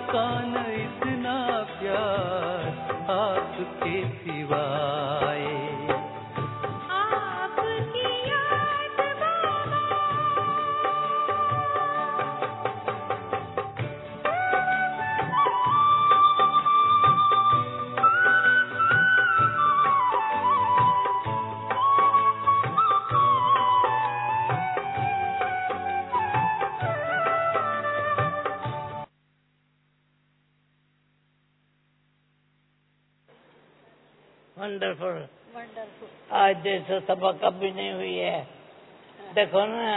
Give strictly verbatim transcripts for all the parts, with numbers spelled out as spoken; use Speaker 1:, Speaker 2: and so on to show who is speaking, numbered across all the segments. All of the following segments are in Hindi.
Speaker 1: कौन इतना प्यार आपके सिवाय।
Speaker 2: आपकी याद बाबा
Speaker 3: वंडरफुल।
Speaker 2: वंडरफुल।
Speaker 3: आज जैसे सभा कभी नहीं हुई है। देखो ना,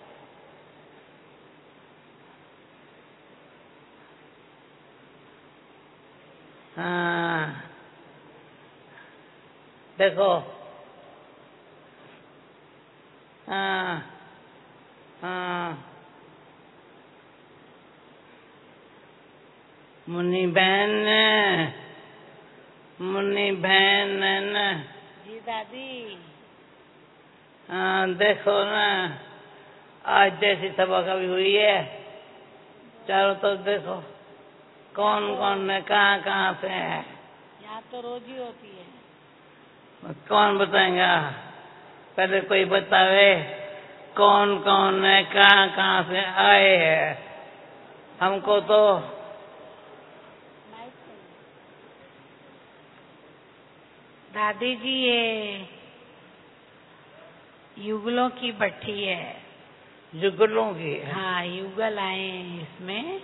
Speaker 3: हाँ देखो, हाँ हाँ मुन्नी बहन ने, मुन्नी बहन है ना।
Speaker 2: जी दादी।
Speaker 3: हाँ देखो ना, आज जैसी सभा कभी हुई है। चारों तरफ देखो, कौन कौन है, कहाँ कहाँ से है।
Speaker 2: यहाँ तो रोज ही होती है।
Speaker 3: कौन बताएगा? पहले कोई बतावे कौन कौन है, कहाँ कहाँ से आए हैं। हमको तो
Speaker 2: दादी जी ये युगलों की भट्टी है।
Speaker 3: जुगलों की है।
Speaker 2: हाँ, युगल आए हैं इसमें,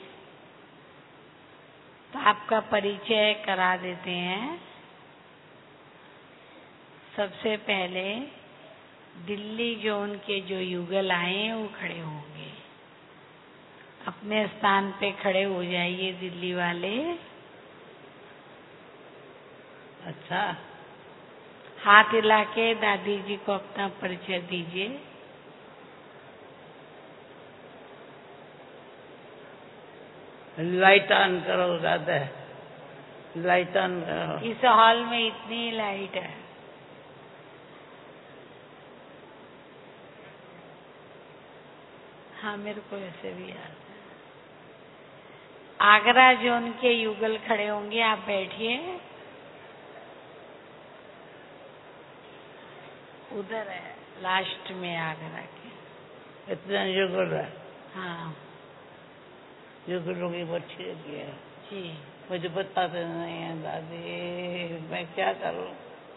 Speaker 2: तो आपका परिचय करा देते हैं। सबसे पहले दिल्ली जोन के जो युगल आए हैं वो खड़े होंगे। अपने स्थान पे खड़े हो जाइए दिल्ली वाले।
Speaker 3: अच्छा,
Speaker 2: हाथ हिला के दादी जी को अपना परिचय दीजिए।
Speaker 3: लाइट ऑन करो दादा, लाइट ऑन करो।
Speaker 2: इस हॉल में इतनी लाइट है। हाँ, मेरे को ऐसे भी याद है। आगरा जोन के युगल खड़े होंगे, आप बैठिए। उधर है लास्ट में आगरा के।
Speaker 3: इतना जुगल है।
Speaker 2: हाँ
Speaker 3: जुगलों की बच्ची रहती है।
Speaker 2: जी।
Speaker 3: मुझे बताते नहीं है दादी, मैं क्या करूं?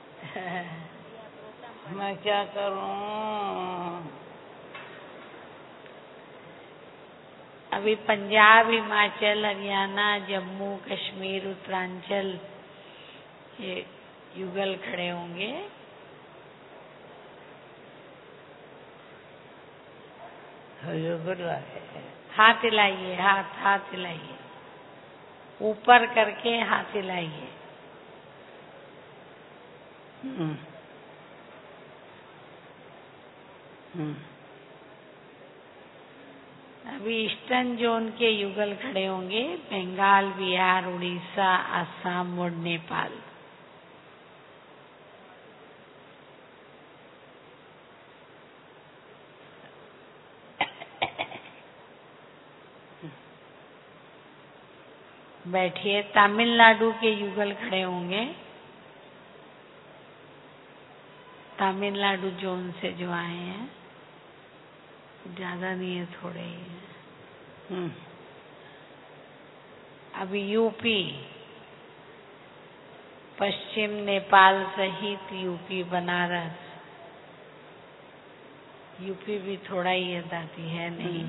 Speaker 3: मैं क्या करूं?
Speaker 2: अभी पंजाब, हिमाचल, हरियाणा, जम्मू कश्मीर, उत्तरांचल ये युगल खड़े होंगे।
Speaker 3: जुगल है।
Speaker 2: हाथ हिलाइए, हाथ हाथ हिलाइए, ऊपर करके हाथ हिलाइए।
Speaker 3: हम्म हम्म
Speaker 2: अभी ईस्टर्न जोन के युगल खड़े होंगे। बंगाल, बिहार, उड़ीसा, असम और नेपाल। बैठिए। तमिलनाडु के युगल खड़े होंगे। तमिलनाडु जोन से जो आए हैं, ज्यादा नहीं है, थोड़े ही हैं।
Speaker 3: हम्म
Speaker 2: अभी यूपी, पश्चिम नेपाल सहित यूपी, बनारस। यूपी भी थोड़ा ही है दादी, है नहीं।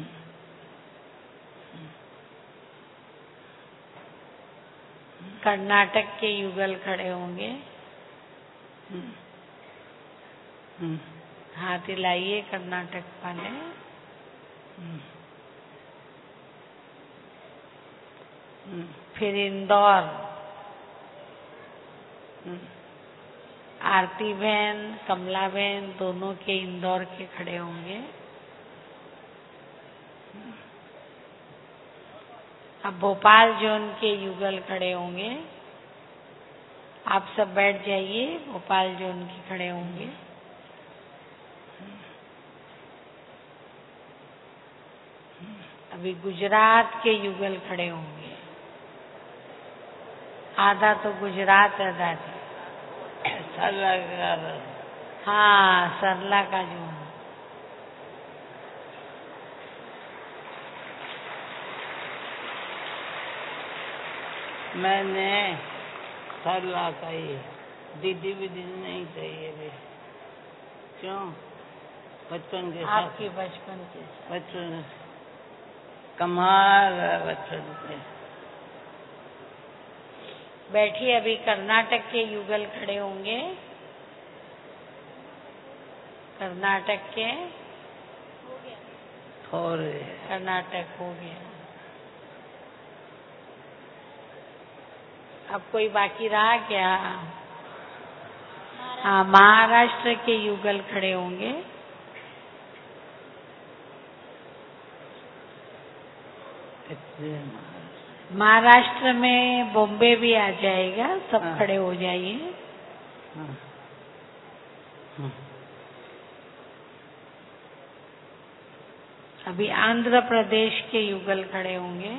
Speaker 2: कर्नाटक के युगल खड़े होंगे।
Speaker 3: हम्म हम्म
Speaker 2: हाथ हिलाइए कर्नाटक वाले।
Speaker 3: हम्म हम्म
Speaker 2: फिर इंदौर,
Speaker 3: हम्म
Speaker 2: आरती बहन, कमला बहन दोनों के इंदौर के खड़े होंगे। अब भोपाल जोन के युगल खड़े होंगे। आप सब बैठ जाइए, भोपाल जोन के खड़े होंगे। अभी गुजरात के युगल खड़े होंगे। आधा तो गुजरात है दादी।
Speaker 3: सरला का
Speaker 2: हाँ, सरला का जो
Speaker 3: मैंने सरला का ही दीदी विदी नहीं चाहिए भी। क्यों? बचपन के साथ
Speaker 2: आपकी बचपन के साथ।
Speaker 3: बचपन कमाल है बचपन के।
Speaker 2: बैठिए, अभी कर्नाटक के युगल खड़े होंगे। कर्नाटक के
Speaker 3: थोड़े
Speaker 2: कर्नाटक हो गया। अब कोई बाकी रहा क्या? हाँ, महाराष्ट्र के युगल खड़े होंगे। महाराष्ट्र में बॉम्बे भी आ जाएगा, सब
Speaker 3: हाँ।
Speaker 2: खड़े हो जाइए।
Speaker 3: हाँ। हाँ।
Speaker 2: अभी आंध्र प्रदेश के युगल खड़े होंगे।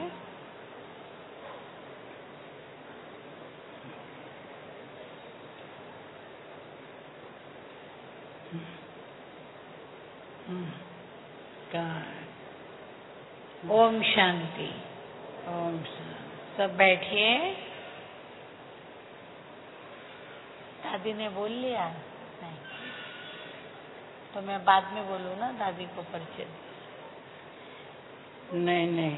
Speaker 3: कहाँ है?
Speaker 2: ओम शांति।
Speaker 3: ओम शांति।
Speaker 2: सब बैठिए। दादी ने बोल लिया? नहीं तो मैं बाद में बोलूँ ना, दादी को परिचय।
Speaker 3: नहीं नहीं,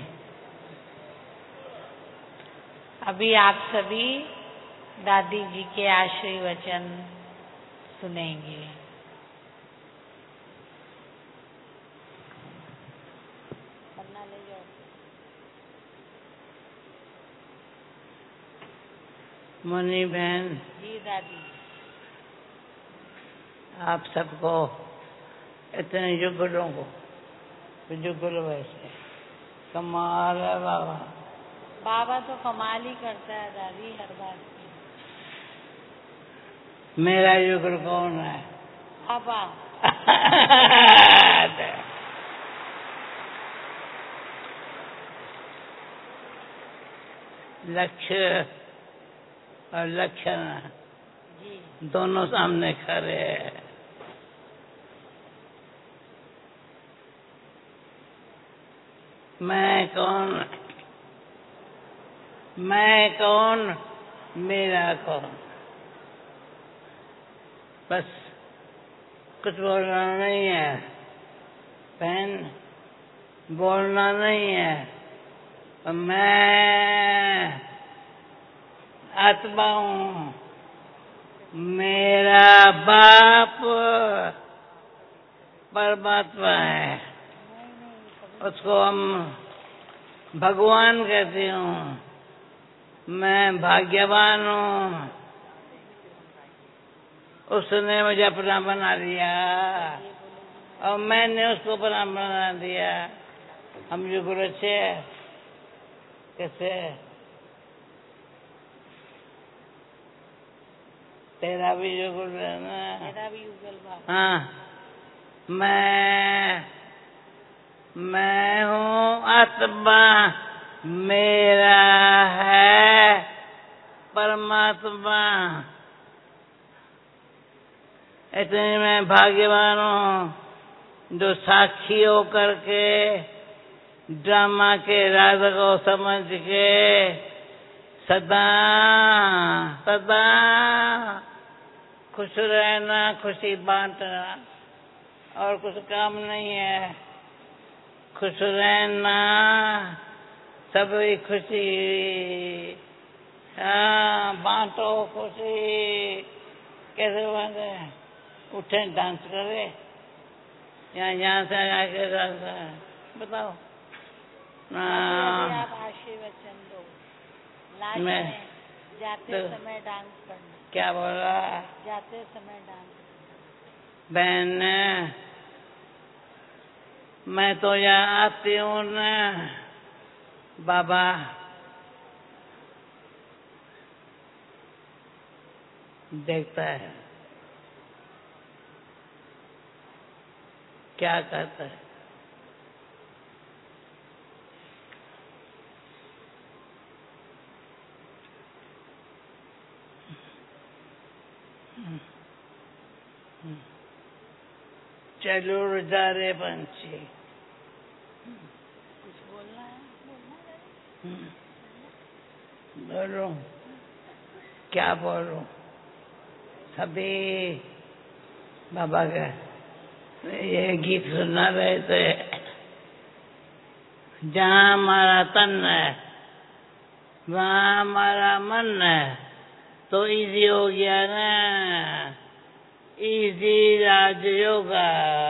Speaker 2: अभी आप सभी दादी जी के आशीर्वचन सुनेंगे। पन्ना ले जाओ।
Speaker 3: मुनि बहन,
Speaker 2: जी दादी।
Speaker 3: आप सबको, इतने युगलों को, युगल वैसे कमाल है बाबा।
Speaker 2: बाबा तो कमाल ही करता है दादी, हर बात में।
Speaker 3: मेरा युगल कौन है?
Speaker 2: बाबा।
Speaker 3: लक्ष्य और लक्षण
Speaker 2: जी
Speaker 3: दोनों सामने खड़े हैं। मैं कौन? मैं कौन? मेरा कौन? बस कुछ बोलना नहीं है बहन, बोलना नहीं है। मैं आत्मा हूँ। मेरा बाप परमात्मा है, उसको हम भगवान कहते हूँ। मैं भाग्यवान हूँ, उसने मुझे अपना बना लिया और मैंने उसको अपना बना दिया। हम युगल अच्छे कैसे? तेरा भी युगल है ना?
Speaker 2: मेरा भी युगल बाबा।
Speaker 3: हाँ, मैं मैं हूँ आत्मा, मेरा है परमात्मा। इतने मैं भाग्यवान हूँ जो साक्षी होकर के ड्रामा के राज को समझ के सदा सदा खुश रहना, खुशी बांटना और कुछ काम नहीं है। खुश रहना, सभी खुशी। हाँ, बांटो खुशी। कैसे बांटे? उठे डांस करे या यहाँ से आके डांस करे? बताओ।
Speaker 2: अभी आप आशीर्वचन दो। लास्ट
Speaker 3: मैं
Speaker 2: में जाते
Speaker 3: तो,
Speaker 2: समय डांस करना।
Speaker 3: क्या बोला?
Speaker 2: जाते समय डांस करना।
Speaker 3: बहन, मैं तो यहाँ आती हूँ ना बाबा, देखता है क्या करता है। चलो जा रे पंछी।
Speaker 2: कुछ बोलना है?
Speaker 3: बोलो, क्या बोलो? सभी बाबा का ये गीत सुना रहे थे। जहाँ हमारा तन है वहाँ हमारा मन है, तो इजी हो गया ना, इजी राजयोगा।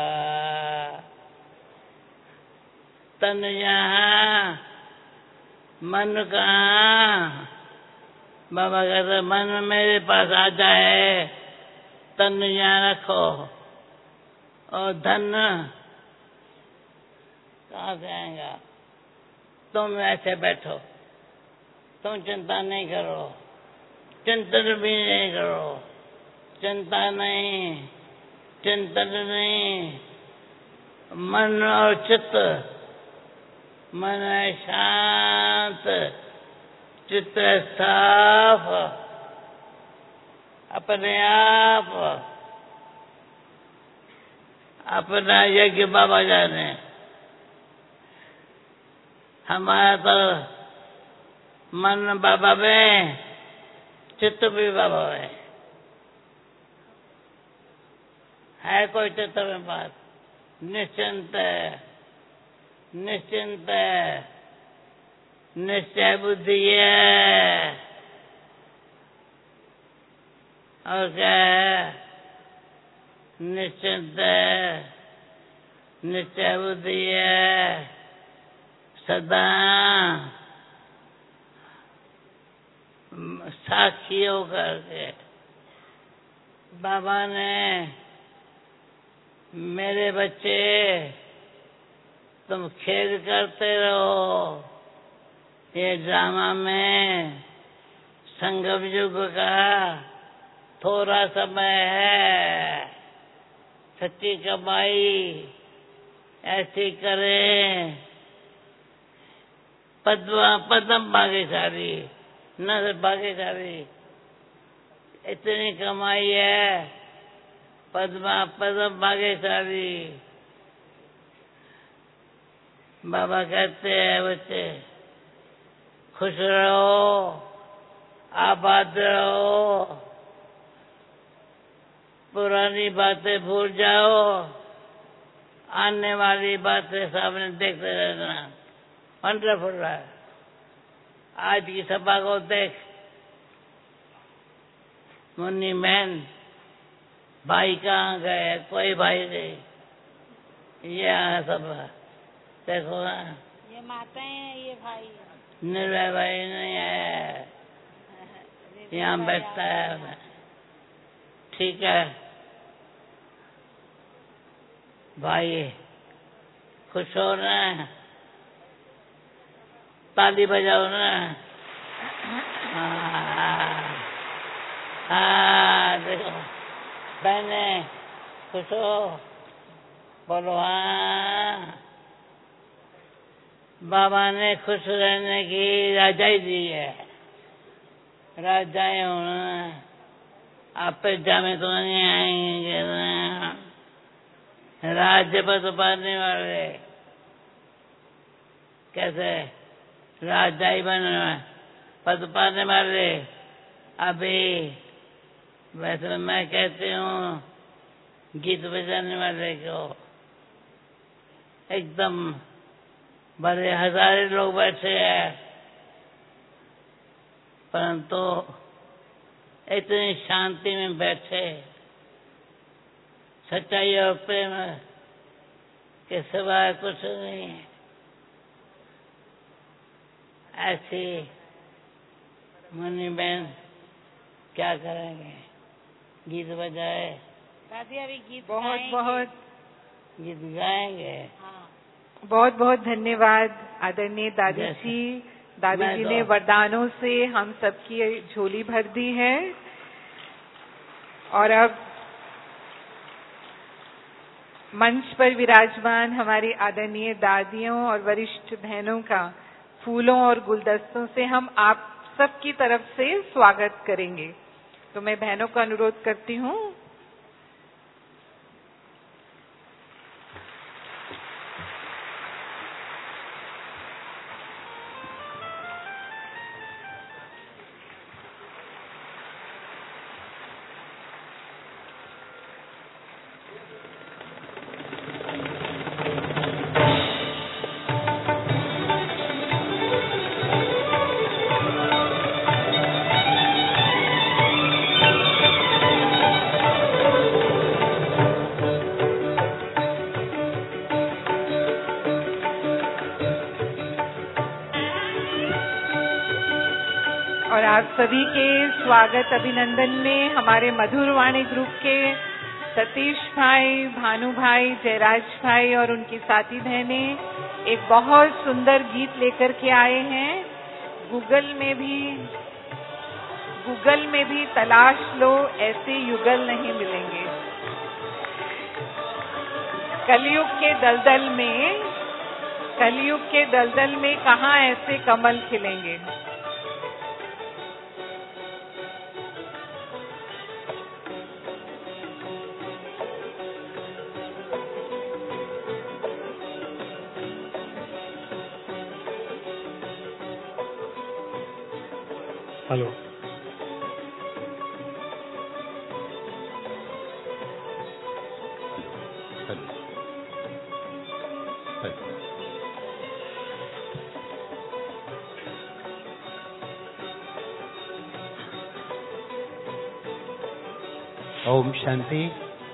Speaker 3: तन यहाँ मन कहाँ? बाबा कहते मन मेरे पास आ जाए, तन यहाँ रखो, और धन कहाँ से आएगा? तुम ऐसे बैठो, तुम चिंता नहीं करो, चिंतन भी नहीं करो, चिंता नहीं, चिंतन नहीं, मन और चित्त, मन है शांत, चित्त है साफ, अपने आप अपना यज्ञ बाबा जाने। हमारा तो मन बाबा में, चित्त भी बाबा में है। कोई चित्त में बात निश्चिंत है, निश्चिंत है, निश्चय बुद्धि है। और क्या है? निश्चिंत है, निश्चय बुद्धि है, सदा साक्षी होकर के। बाबा ने, मेरे बच्चे तुम खेल करते रहो, ये ड्रामा में संगम युग का थोड़ा समय है, सच्ची कमाई ऐसी करें, पद्मा पद्म भाग्यशाली, न सिर्फ भाग्यशाली, इतनी कमाई है, पद्मा पद्म भाग्यशाली। बाबा कहते हैं बच्चे खुश रहो, आबाद रहो, पुरानी बातें भूल जाओ, आने वाली बातें सामने देखते रहना। वंडरफुल रहा है। आज की सभा को देख, मुन्नी बहन भाई कहाँ गए? कोई भाई नहीं, ये सब देखो ना,
Speaker 2: ये माताएं हैं, ये भाई
Speaker 3: निर्भय भाई नहीं है, यहाँ बैठता है। ठीक है भाई, खुश हो ना, ताली बजाओ ना। हाँ, हाँ देखो बहने खुश हो, बोलो हाँ। बाबा ने खुश रहने की राजाई दी है। राजाएं होना, आप पे जामे तो नहीं आएंगे ना, राज्य पर तो पाने वाले कैसे राजाई बन पद पाने वाले। अभी वैसे मैं कहती हूँ गीत बजाने वाले को एकदम बड़े हजारे लोग बैठे हैं, परंतु इतनी शांति में बैठे, सच्चाई और प्रेम के सिवाय कुछ नहीं है। ऐसी मुन्नी बहन क्या करेंगे? गीत बजाए,
Speaker 2: दादी अभी गीत
Speaker 4: बहुत
Speaker 2: गाएंगे।
Speaker 4: बहुत
Speaker 3: गीत गाएंगे।
Speaker 2: हाँ,
Speaker 4: बहुत बहुत धन्यवाद आदरणीय दादी
Speaker 3: जैसे-
Speaker 4: जी। दादी
Speaker 3: मैं
Speaker 4: जी
Speaker 3: तो-
Speaker 4: ने वरदानों से हम सबकी झोली भर दी है। और अब मंच पर विराजमान हमारी आदरणीय दादियों और वरिष्ठ बहनों का फूलों और गुलदस्तों से हम आप सबकी तरफ से स्वागत करेंगे। तो मैं बहनों का अनुरोध करती हूँ। और आप सभी के स्वागत अभिनंदन में हमारे मधुरवाणी ग्रुप के सतीश भाई, भानु भाई, जयराज भाई और उनकी साथी बहनें एक बहुत सुंदर गीत लेकर के आए हैं। गूगल में भी गूगल में भी तलाश लो, ऐसे युगल नहीं मिलेंगे। कलयुग के दलदल में कलयुग के दलदल में कहाँ ऐसे कमल खिलेंगे।
Speaker 5: हेलो,
Speaker 6: ओम शांति।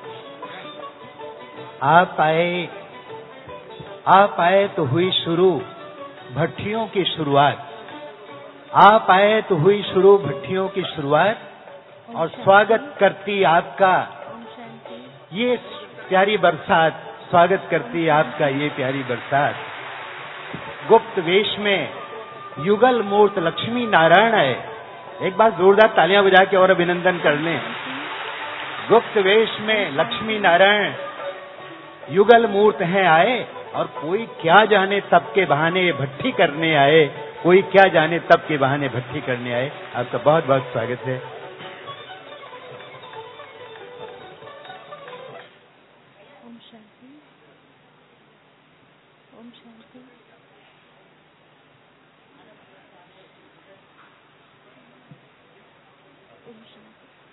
Speaker 6: आप आए आप आए तो हुई शुरू भट्टियों की शुरुआत। आप आए तो हुई शुरू भट्टियों की शुरुआत और स्वागत करती आपका ये प्यारी बरसात, स्वागत करती आपका ये प्यारी बरसात। गुप्त वेश में युगल मूर्त लक्ष्मी नारायण है। एक बार जोरदार तालियां बजा के और अभिनंदन कर लें। गुप्त वेश में लक्ष्मी नारायण युगल मूर्त हैं आए, और कोई क्या जाने तब के बहाने भट्टी करने आए, कोई क्या जाने तब के बहाने भट्टी करने आए। आपका बहुत बहुत स्वागत है।
Speaker 7: ओम शांति। ओम शांति। ओम शांति।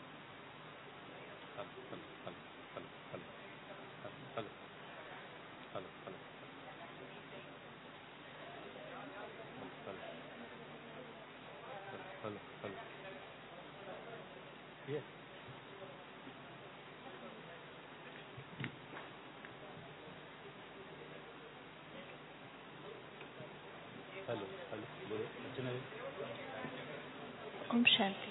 Speaker 7: ओम शांति।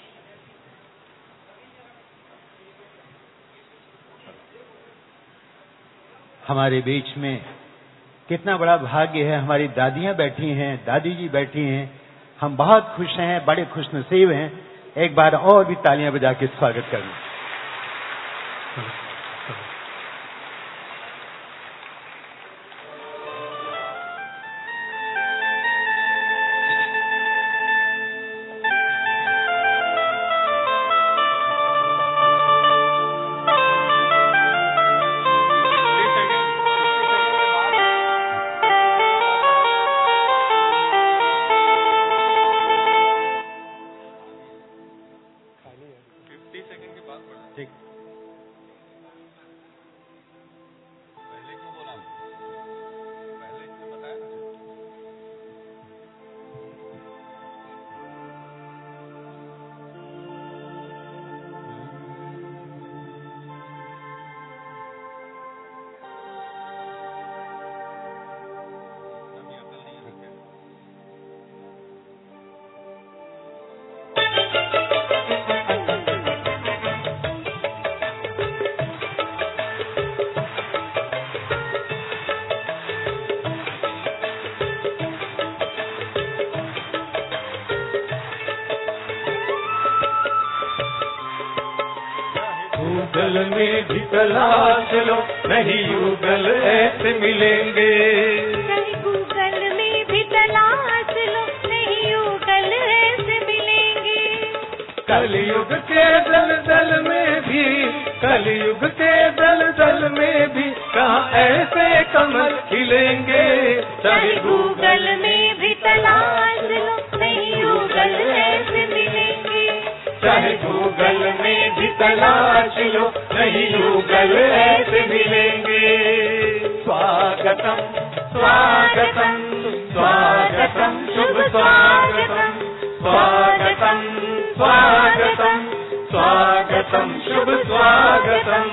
Speaker 6: हमारे बीच में कितना बड़ा भाग्य है। हमारी दादियां बैठी हैं, दादी जी बैठी हैं। हम बहुत खुश हैं, बड़े खुश नसीब हैं। एक बार और भी तालियां बजा के स्वागत करें।
Speaker 1: गूगल में भी तलाश लो, नहीं गूगल ऐसे मिलेंगे।
Speaker 7: नहीं गूगल में भी तलाश लो, नहीं गूगल ऐसे मिलेंगे।
Speaker 1: कलयुग के दल दल में भी, कलयुग के दल दल में भी कहाँ ऐसे कमल खिलेंगे। चाहे
Speaker 7: गूगल में भी तलाश लो, नहीं गूगल ऐसे मिलेंगे।
Speaker 1: चाहे गूगल में भी तलाश लो, नहीं गूगल ऐसे मिलेंगे। स्वागतम स्वागतम स्वागतम शुभ स्वागतम, स्वागतम स्वागतम स्वागतम शुभ स्वागतम।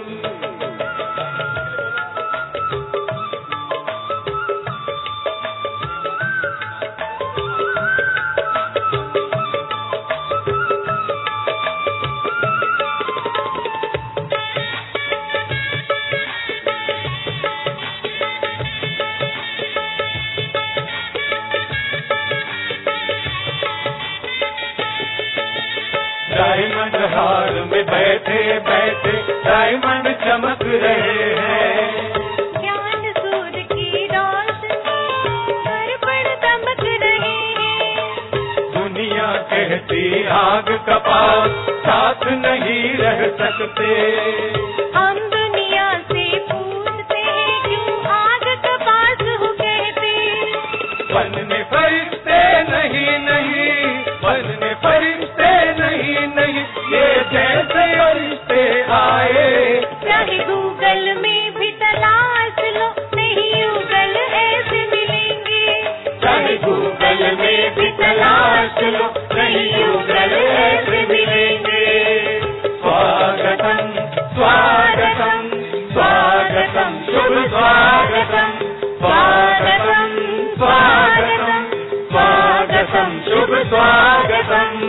Speaker 1: डायमंड हार में बैठे बैठे डायमंड चमक रहे हैं।
Speaker 7: ज्ञान सूर्य की रोशनी पर पर दमक रहे हैं।
Speaker 1: दुनिया कहती आग का पास साथ नहीं रह सकते।
Speaker 7: हम दुनिया से पूछते हैं क्यों आग का पास हो कहते।
Speaker 1: बनने फरिश्ते नहीं नहीं, बनने फरिश्ते नहीं नहीं, ये जैसे फरिश्ते आए।
Speaker 7: चाहे गूगल में भी तलाश लो, नहीं गूगल ऐसे मिलेंगे।
Speaker 1: चाहे गूगल में भी तलाश लो, नहीं गूगल ऐसे मिलेंगे। स्वागतम स्वागतम स्वागतम शुभ स्वागतम, स्वागतम स्वागतम स्वागतम शुभ स्वागतम।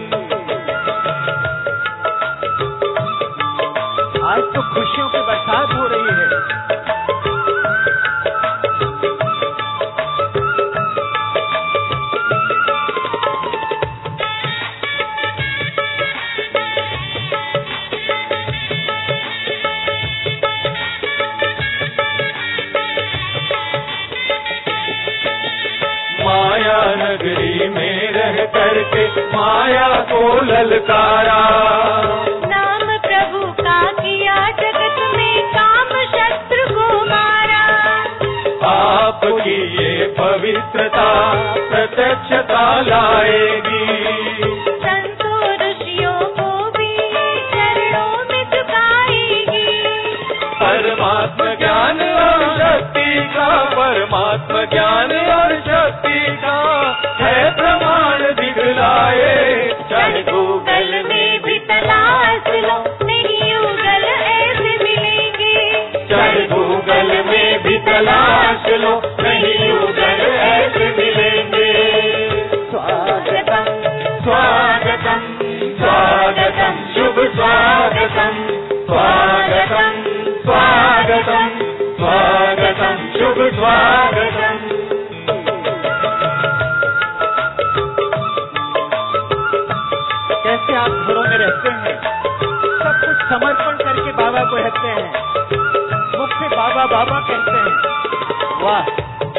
Speaker 6: आज तो खुशियों की बरसात हो रही है।
Speaker 1: माया नगरी में रह करके माया को ललकारा।
Speaker 7: नाम प्रभु का किया जगत में काम शत्रु को मारा।
Speaker 1: आपकी ये पवित्रता प्रत्यक्षता लाएगी।
Speaker 7: संतों ऋषियों को भी चरणों में झुकाएगी।
Speaker 1: परमात्मा ज्ञान और शक्ति का, परमात्मा ज्ञान और शक्ति का है प्रमाण दिखलाए। चाहे
Speaker 7: गूगल में भी तलाश लो, नहीं गूगल ऐसे मिलेंगे।
Speaker 1: चाहे गूगल में भी तलाश लो, नहीं गूगल ऐसे मिलेंगे।
Speaker 7: स्वागतम
Speaker 1: स्वागतम स्वागतम शुभ स्वागतम, स्वागतम स्वागतम स्वागतम शुभ स्वागतम।
Speaker 6: कैसे आप घरों में रहते हैं, सब कुछ समर्पण करके बाबा को रखते हैं, मुख से बाबा बाबा कहते हैं। वाह!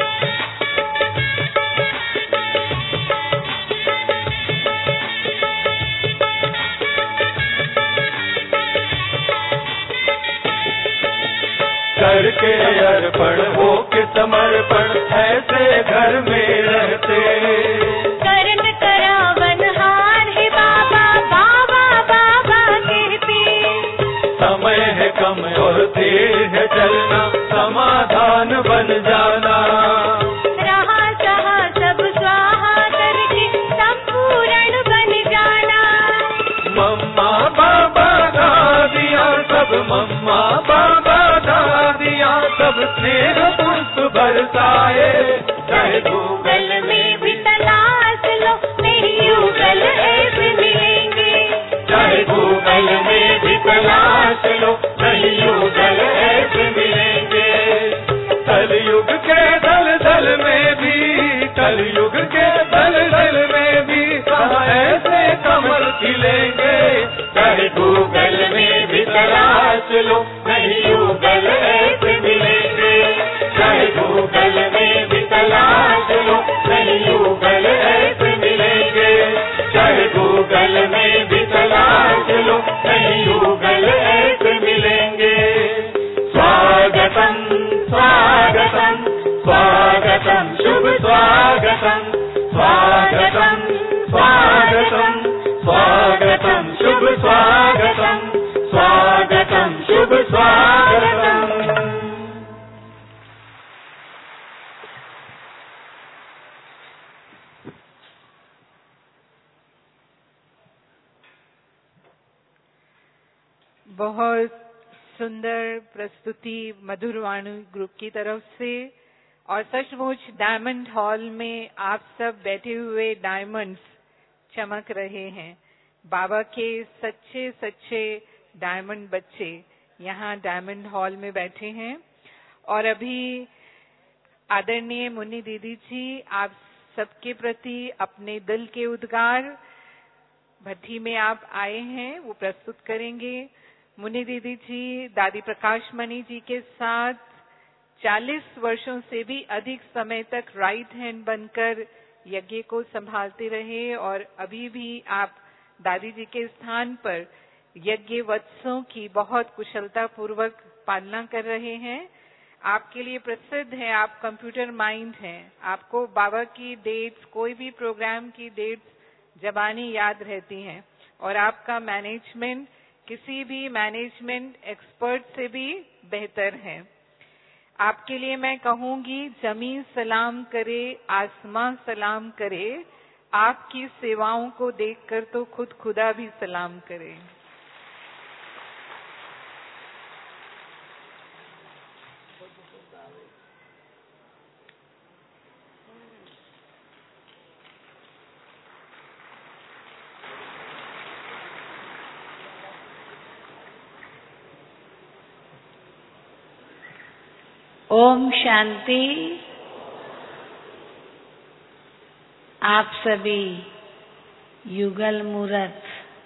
Speaker 1: करके अर्पण हो के समर्पण ऐसे घर में रहते।
Speaker 7: करण करावन हार है बाबा बाबा बाबा कहते।
Speaker 1: समय है कम और देर है चलना, समाधान बन जाना।
Speaker 7: रहा चाहा सब स्वाहा करके संपूर्ण बन जाना।
Speaker 1: मम्मा बाबा दादिया सब, मम्मा बाबा दादिया सब स्नेह पुष्प बरसाए। चाहे
Speaker 7: गूगल में भी तलाश लो, नहीं गूगल ऐसे मिलेंगे।
Speaker 1: चाहे गूगल में भी तलाश लो, नहीं गूगल ऐसे मिलेंगे। कलयुग के दल दल में भी, कलयुग के दल दल में भी कहाँ ऐसे कमल खिलेंगे। चाहे गूगल में भी तलाश लो, नहीं गूगल ऐसे मिलेंगे। चाहे गूगल में भी तलाश लो,
Speaker 4: बहुत सुंदर प्रस्तुति मधुरवाणी ग्रुप की तरफ से। और सचमुच डायमंड हॉल में आप सब बैठे हुए डायमंड्स चमक रहे हैं। बाबा के सच्चे सच्चे डायमंड बच्चे यहाँ डायमंड हॉल में बैठे हैं। और अभी आदरणीय मुन्नी दीदी जी आप सबके प्रति अपने दिल के उद्गार भट्ठी में आप आए हैं वो प्रस्तुत करेंगे। मुन्नी दीदी जी दादी प्रकाश मणि जी के साथ चालीस वर्षों से भी अधिक समय तक राइट हैंड बनकर यज्ञ को संभालते रहे और अभी भी आप दादी जी के स्थान पर यज्ञ वत्सों की बहुत कुशलता पूर्वक पालना कर रहे हैं। आपके लिए प्रसिद्ध है, आप कंप्यूटर माइंड हैं, आपको बाबा की डेट्स, कोई भी प्रोग्राम की डेट्स जबानी याद रहती हैं और आपका मैनेजमेंट किसी भी मैनेजमेंट एक्सपर्ट से भी बेहतर है। आपके लिए मैं कहूंगी जमीन सलाम करे, आसमां सलाम करे, आपकी सेवाओं को देखकर तो खुद खुदा भी सलाम करे।
Speaker 2: ओम शांति। आप सभी युगल मूरत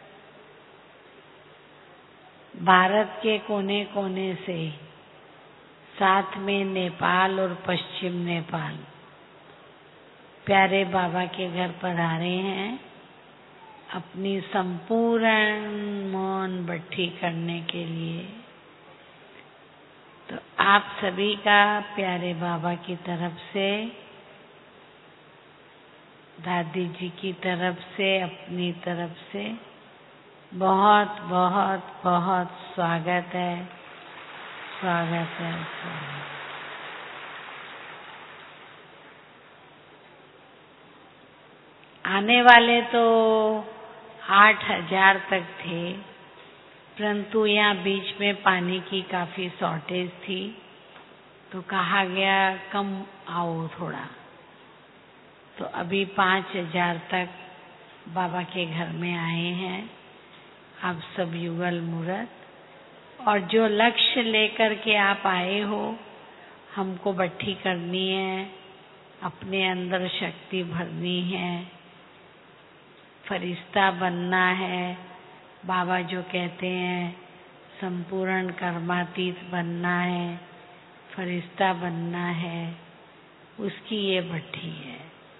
Speaker 2: भारत के कोने कोने से, साथ में नेपाल और पश्चिम नेपाल प्यारे बाबा के घर पधारे हैं अपनी संपूर्ण मौन भट्ठी करने के लिए। तो आप सभी का प्यारे बाबा की तरफ से, दादी जी की तरफ से, अपनी तरफ से बहुत बहुत बहुत स्वागत है, स्वागत है, स्वागत। आने वाले तो आठ हजार तक थे, परंतु यहाँ बीच में पानी की काफी शॉर्टेज थी तो कहा गया कम आओ थोड़ा, तो अभी पांच हजार तक बाबा के घर में आए हैं आप सब युगल मूरत। और जो लक्ष्य लेकर के आप आए हो, हमको भट्ठी करनी है, अपने अंदर शक्ति भरनी है, फरिश्ता बनना है, बाबा जो कहते हैं संपूर्ण कर्मातीत बनना है, फरिश्ता बनना है, उसकी ये भट्ठी है।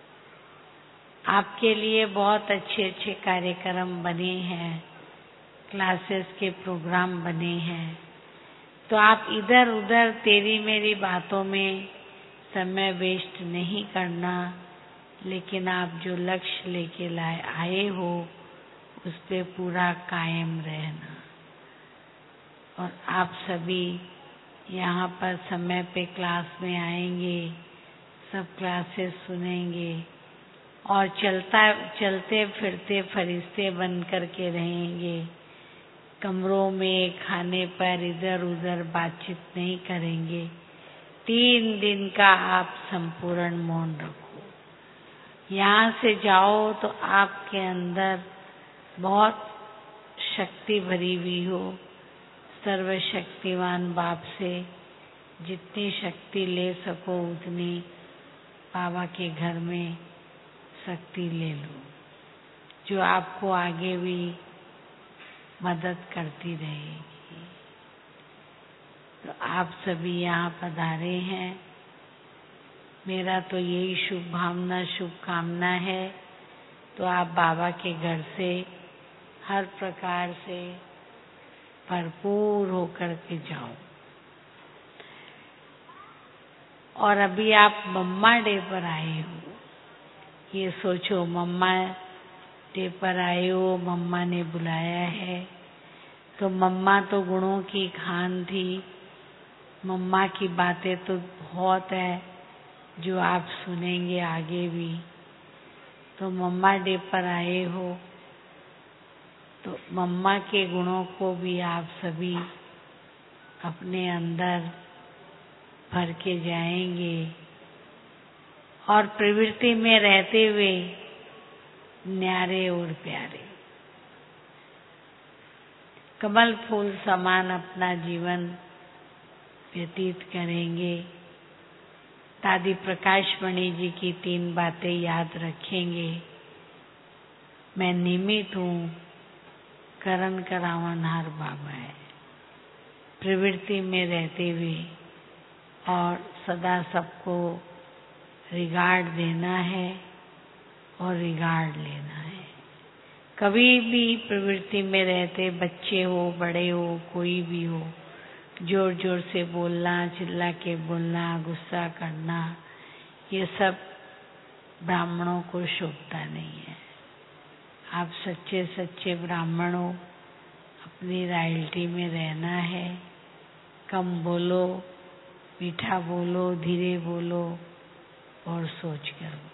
Speaker 2: आपके लिए बहुत अच्छे अच्छे कार्यक्रम बने हैं, क्लासेस के प्रोग्राम बने हैं, तो आप इधर उधर तेरी मेरी बातों में समय वेस्ट नहीं करना, लेकिन आप जो लक्ष्य लेके लाए आए हो उस पे पूरा कायम रहना। और आप सभी यहाँ पर समय पे क्लास में आएंगे, सब क्लासेस सुनेंगे और चलता चलते फिरते फरिश्ते बन करके रहेंगे। कमरों में खाने पर इधर उधर बातचीत नहीं करेंगे। तीन दिन का आप संपूर्ण मौन रखो। यहाँ से जाओ तो आपके अंदर बहुत शक्ति भरी हुई हो। सर्वशक्तिमान बाप से जितनी शक्ति ले सको उतनी बाबा के घर में शक्ति ले लो, जो आपको आगे भी मदद करती रहेगी। तो आप सभी यहाँ पधारे हैं, मेरा तो यही शुभ भावना शुभकामना है। तो आप बाबा के घर से हर प्रकार से भरपूर होकर के जाओ। और अभी आप मम्मा डे पर आए हो, ये सोचो मम्मा डे पर आए हो, मम्मा ने बुलाया है, तो मम्मा तो गुणों की खान थी, मम्मा की बातें तो बहुत है जो आप सुनेंगे आगे भी। तो मम्मा डे पर आए हो तो मम्मा के गुणों को भी आप सभी अपने अंदर भर के जाएंगे और प्रवृत्ति में रहते हुए न्यारे और प्यारे कमल फूल समान अपना जीवन व्यतीत करेंगे। दादी प्रकाश मणि जी की तीन बातें याद रखेंगे। मैं निमित्त हूँ, करन करावनहार बाबा है। प्रवृत्ति में रहते हुए और सदा सबको रिगार्ड देना है और रिगार्ड लेना है। कभी भी प्रवृत्ति में रहते बच्चे हो, बड़े हो, कोई भी हो, जोर जोर से बोलना, चिल्ला के बोलना, गुस्सा करना, ये सब ब्राह्मणों को शोभता नहीं है। आप सच्चे सच्चे ब्राह्मण हो, अपनी रॉयल्टी में रहना है। कम बोलो, मीठा बोलो, धीरे बोलो और सोच कर बोलो।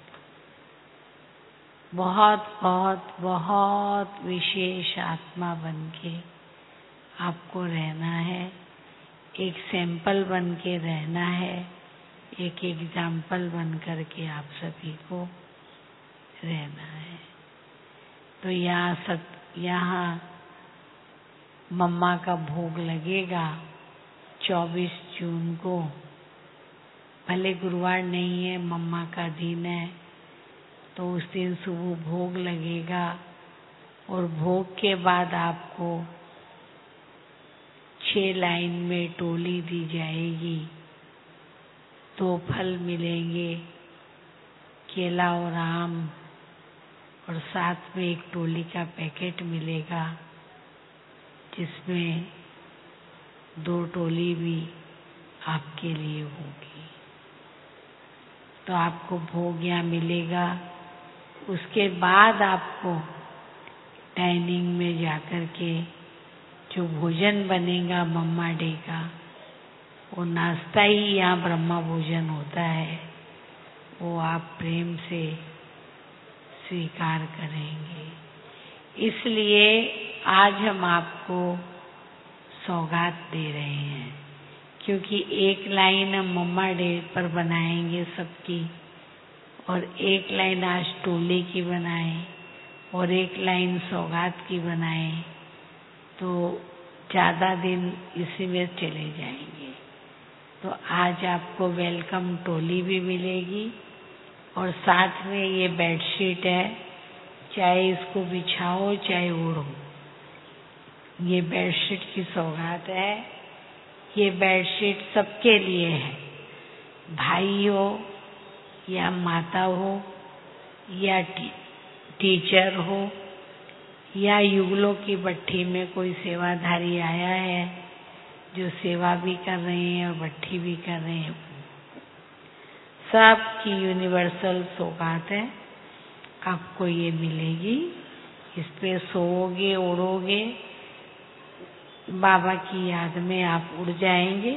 Speaker 2: बहुत बहुत बहुत विशेष आत्मा बन के आपको रहना है। एक सैंपल बन के रहना है। एक एग्जाम्पल बन कर के आप सभी को रहना है। तो यहाँ सत यहाँ मम्मा का भोग लगेगा चौबीस जून को। भले गुरुवार नहीं है, मम्मा का दिन है, तो उस दिन सुबह भोग लगेगा और भोग के बाद आपको छह लाइन में टोली दी जाएगी। दो फल मिलेंगे, केला और आम, और साथ में एक टोली का पैकेट मिलेगा जिसमें दो टोली भी आपके लिए होगी। तो आपको भोग यहाँ मिलेगा। उसके बाद आपको डाइनिंग में जाकर के जो भोजन बनेगा मम्मा डे का, वो नाश्ता ही यहाँ ब्रह्मा भोजन होता है, वो आप प्रेम से स्वीकार करेंगे। इसलिए आज हम आपको सौगात दे रहे हैं, क्योंकि एक लाइन हम मम्मा डे पर बनाएंगे सबकी, और एक लाइन आज टोले की बनाएं और एक लाइन सौगात की बनाएं, तो ज़्यादा दिन इसी में चले जाएंगे। तो आज आपको वेलकम टोली भी मिलेगी और साथ में ये बेडशीट है, चाहे इसको बिछाओ चाहे ओढ़ो। ये बेडशीट की सौगात है। ये बेडशीट सबके लिए है, भाई हो या माता हो या टी, टीचर हो या युगलों की भट्ठी में कोई सेवाधारी आया है जो सेवा भी कर रहे हैं और भट्ठी भी कर रहे हैं, सबकी यूनिवर्सल सौगात है। आपको ये मिलेगी, इस पे सोओगे, उड़ोगे, बाबा की याद में आप उड़ जाएंगे।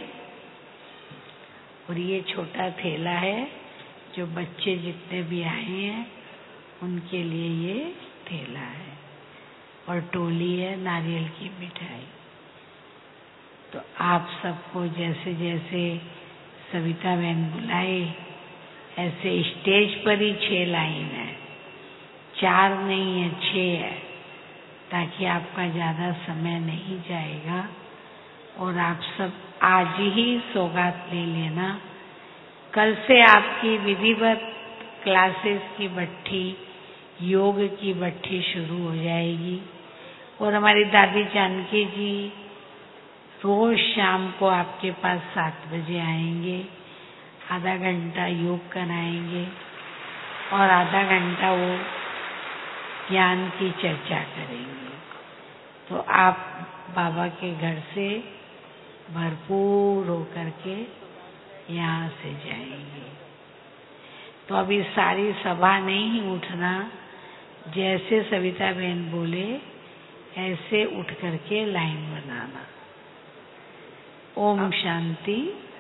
Speaker 2: और ये छोटा थैला है, जो बच्चे जितने भी आए हैं उनके लिए ये थैला है, और टोली है नारियल की मिठाई। तो आप सबको जैसे जैसे सविता बहन बुलाए, ऐसे स्टेज पर ही छह लाइन है, चार नहीं है, छह है, ताकि आपका ज़्यादा समय नहीं जाएगा। और आप सब आज ही सौगात ले लेना। कल से आपकी विधिवत क्लासेस की भट्ठी, योग की भट्ठी शुरू हो जाएगी। और हमारी दादी जानकी जी रोज शाम को आपके पास सात बजे आएंगे, आधा घंटा योग कराएंगे और आधा घंटा वो ज्ञान की चर्चा करेंगे। तो आप बाबा के घर से भरपूर होकर के यहाँ से जाएंगे। तो अभी सारी सभा नहीं उठना, जैसे सविता बहन बोले ऐसे उठ करके लाइन बनाना। ओम शांति।